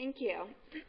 Thank you.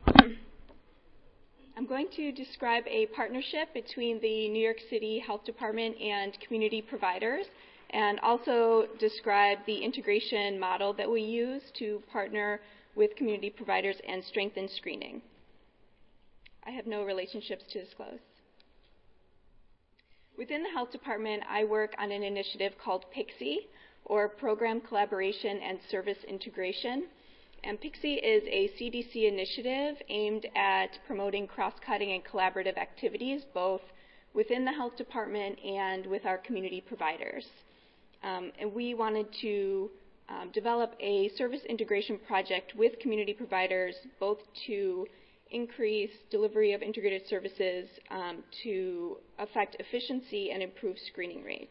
I'm going to describe a partnership between the New York City Health Department and community providers, and also describe the integration model that we use to partner with community providers and strengthen screening. I have no relationships to disclose. Within the Health Department, I work on an initiative called PICSI, or Program Collaboration and Service Integration. And PICSI is a CDC initiative aimed at promoting cross-cutting and collaborative activities, both within the Health Department and with our community providers. And we wanted to develop a service integration project with community providers, both to increase delivery of integrated services to affect efficiency and improve screening rates.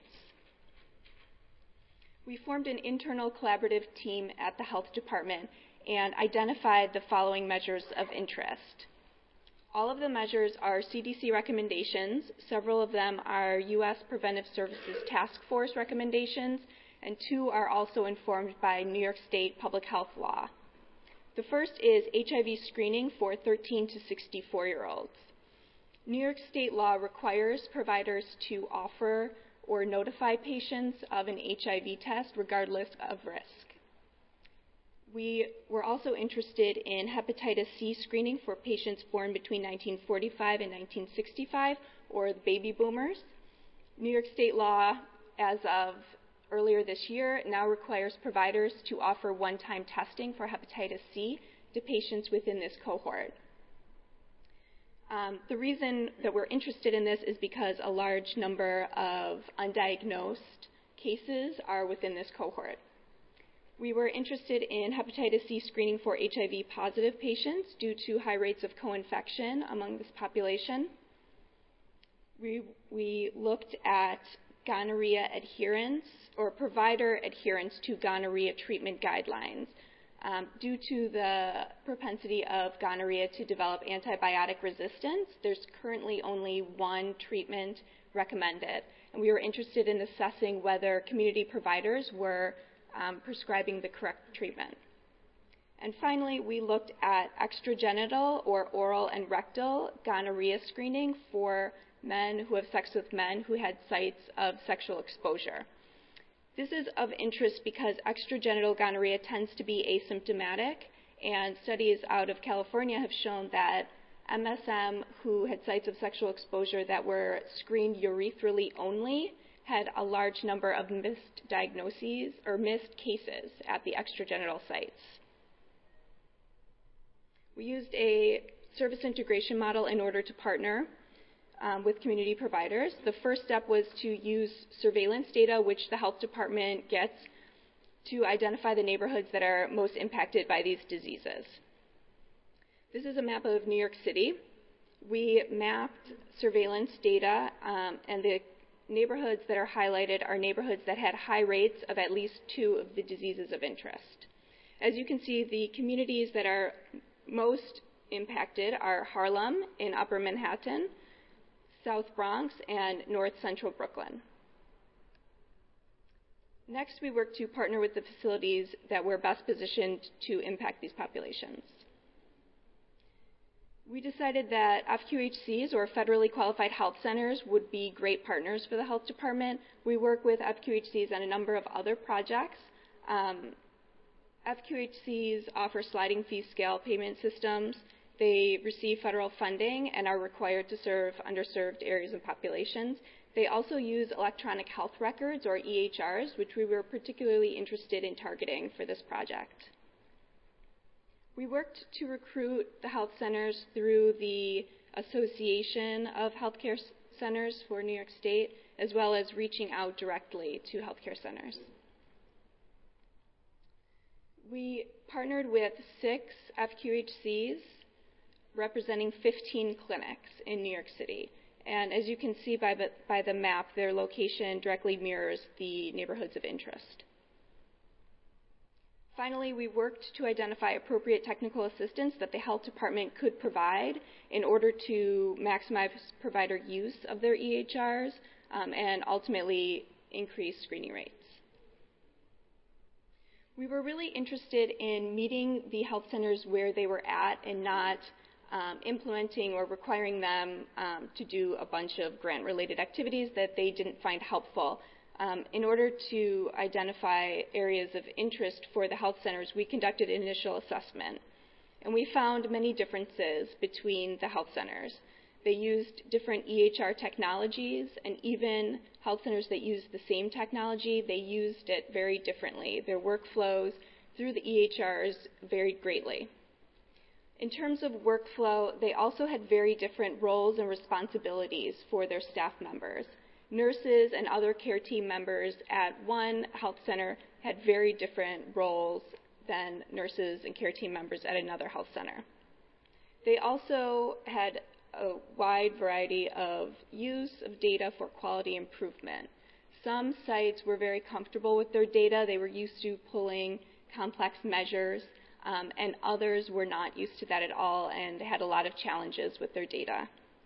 We formed an internal collaborative team at the Health Department and identified the following measures of interest. All of the measures are CDC recommendations. Several of them are U.S. Preventive Services Task Force recommendations, and 2 are also informed by New York State public health law. The first is HIV screening for 13 to 64-year-olds. New York State law requires providers to offer or notify patients of an HIV test regardless of risk. We were also interested in hepatitis C screening for patients born between 1945 and 1965, or the baby boomers. New York State law, as of earlier this year, now requires providers to offer one-time testing for hepatitis C to patients within this cohort. The reason that we're interested in this is because a large number of undiagnosed cases are within this cohort. We were interested in hepatitis C screening for HIV-positive patients due to high rates of co-infection among this population. We looked at gonorrhea adherence, or provider adherence to gonorrhea treatment guidelines. Due to the propensity of gonorrhea to develop antibiotic resistance, there's currently only one treatment recommended, and we were interested in assessing whether community providers were prescribing the correct treatment. And finally, we looked at extragenital or oral and rectal gonorrhea screening for men who have sex with men who had sites of sexual exposure. This is of interest because extragenital gonorrhea tends to be asymptomatic, and studies out of California have shown that MSM who had sites of sexual exposure that were screened urethral only had a large number of missed diagnoses or missed cases at the extragenital sites. We used a service integration model in order to partner with community providers. The first step was to use surveillance data, which the health department gets, to identify the neighborhoods that are most impacted by these diseases. This is a map of New York City. We mapped surveillance data, and the neighborhoods that are highlighted are neighborhoods that had high rates of at least 2 of the diseases of interest. As you can see, the communities that are most impacted are Harlem in Upper Manhattan, South Bronx, and North Central Brooklyn. Next, we worked to partner with the facilities that were best positioned to impact these populations. We decided that FQHCs, or federally qualified health centers, would be great partners for the health department. We work with FQHCs on a number of other projects. FQHCs offer sliding fee scale payment systems. They receive federal funding and are required to serve underserved areas and populations. They also use electronic health records, or EHRs, which we were particularly interested in targeting for this project. We worked to recruit the health centers through the Association of Healthcare Centers for New York State, as well as reaching out directly to healthcare centers. We partnered with 6 FQHCs representing 15 clinics in New York City. And as you can see by the map, their location directly mirrors the neighborhoods of interest. Finally, we worked to identify appropriate technical assistance that the health department could provide in order to maximize provider use of their EHRs and ultimately increase screening rates. We were really interested in meeting the health centers where they were at and not implementing or requiring them to do a bunch of grant-related activities that they didn't find helpful. In order to identify areas of interest for the health centers, we conducted an initial assessment. And we found many differences between the health centers. They used different EHR technologies, and even health centers that used the same technology, they used it very differently. Their workflows through the EHRs varied greatly. In terms of workflow, they also had very different roles and responsibilities for their staff members. Nurses and other care team members at one health center had very different roles than nurses and care team members at another health center. They also had a wide variety of use of data for quality improvement. Some sites were very comfortable with their data. They were used to pulling complex measures, and others were not used to that at all and had a lot of challenges with their data.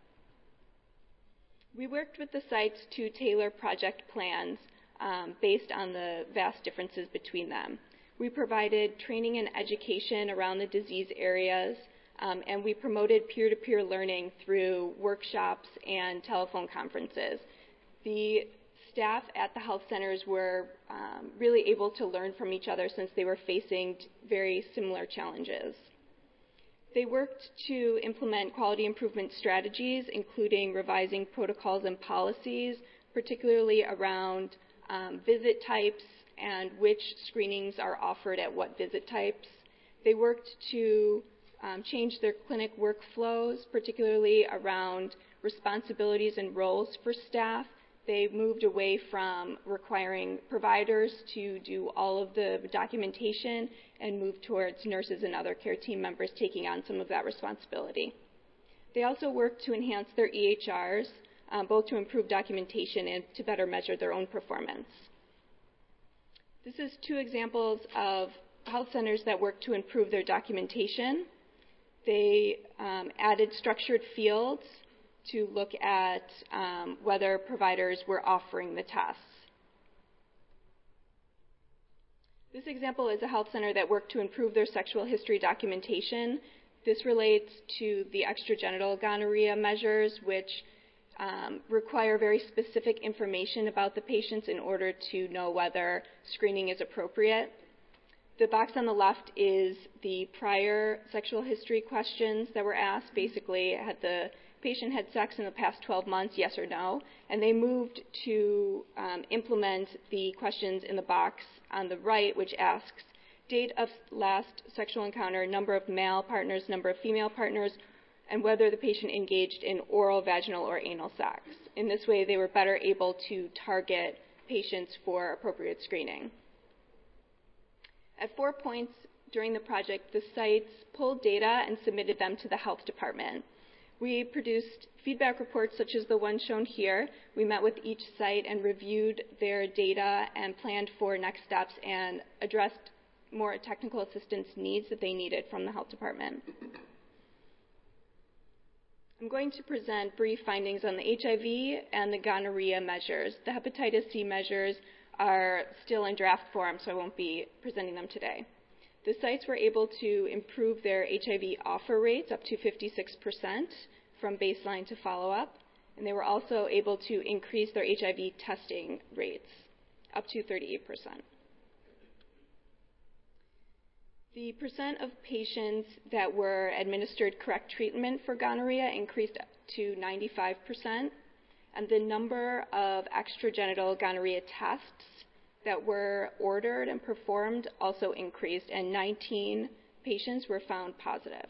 We worked with the sites to tailor project plans based on the vast differences between them. We provided training and education around the disease areas, and we promoted peer-to-peer learning through workshops and telephone conferences. The staff at the health centers were really able to learn from each other since they were facing very similar challenges. They worked to implement quality improvement strategies, including revising protocols and policies, particularly around visit types and which screenings are offered at what visit types. They worked to change their clinic workflows, particularly around responsibilities and roles for staff. They moved away from requiring providers to do all of the documentation and moved towards nurses and other care team members taking on some of that responsibility. They also worked to enhance their EHRs, both to improve documentation and to better measure their own performance. This is two examples of health centers that worked to improve their documentation. They added structured fields to look at whether providers were offering the tests. This example is a health center that worked to improve their sexual history documentation. This relates to the extragenital gonorrhea measures, which require very specific information about the patients in order to know whether screening is appropriate. The box on the left is the prior sexual history questions that were asked. Basically, had the patient had sex in the past 12 months, yes or no? And they moved to implement the questions in the box on the right, which asks date of last sexual encounter, number of male partners, number of female partners, and whether the patient engaged in oral, vaginal, or anal sex. In this way, they were better able to target patients for appropriate screening. At 4 points during the project, the sites pulled data and submitted them to the health department. We produced feedback reports such as the one shown here. We met with each site and reviewed their data and planned for next steps and addressed more technical assistance needs that they needed from the health department. I'm going to present brief findings on the HIV and the gonorrhea measures. The hepatitis C measures are still in draft form, so I won't be presenting them today. The sites were able to improve their HIV offer rates up to 56% from baseline to follow-up, and they were also able to increase their HIV testing rates up to 38%. The percent of patients that were administered correct treatment for gonorrhea increased to 95%, and the number of extragenital gonorrhea tests that were ordered and performed also increased, and 19 patients were found positive.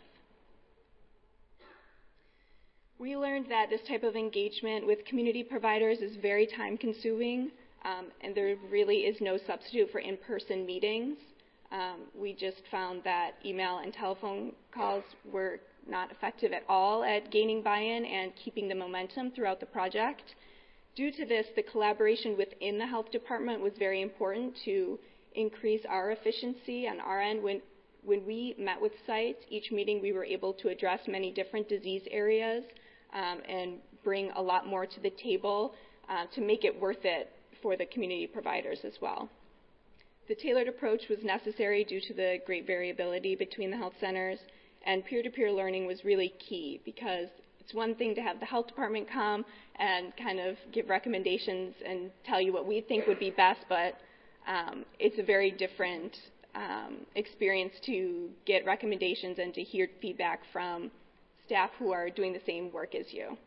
We learned that this type of engagement with community providers is very time-consuming, and there really is no substitute for in-person meetings. We just found that email and telephone calls were not effective at all at gaining buy-in and keeping the momentum throughout the project. Due to this, the collaboration within the health department was very important to increase our efficiency on our end. When we met with sites, each meeting we were able to address many different disease areas and bring a lot more to the table to make it worth it for the community providers as well. The tailored approach was necessary due to the great variability between the health centers, and peer-to-peer learning was really key because it's one thing to have the health department come and kind of give recommendations and tell you what we think would be best, but it's a very different experience to get recommendations and to hear feedback from staff who are doing the same work as you.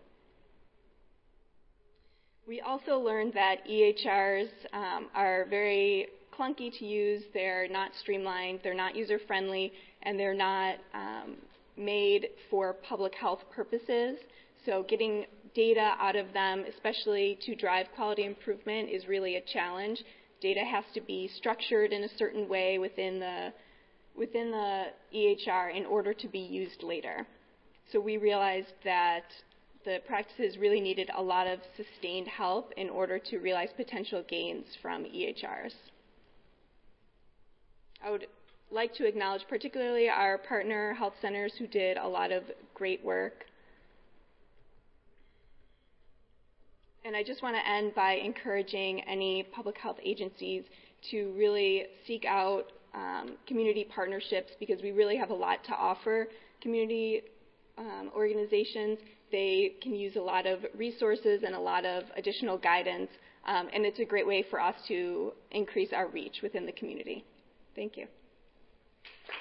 We also learned that EHRs are very clunky to use, they're not streamlined, they're not user-friendly, and they're not made for public health purposes. So getting data out of them, especially to drive quality improvement, is really a challenge. Data has to be structured in a certain way within the EHR in order to be used later. So we realized that the practices really needed a lot of sustained help in order to realize potential gains from EHRs. I would like to acknowledge particularly our partner health centers who did a lot of great work. And I just want to end by encouraging any public health agencies to really seek out community partnerships, because we really have a lot to offer community organizations. They can use a lot of resources and a lot of additional guidance, and it's a great way for us to increase our reach within the community. Thank you.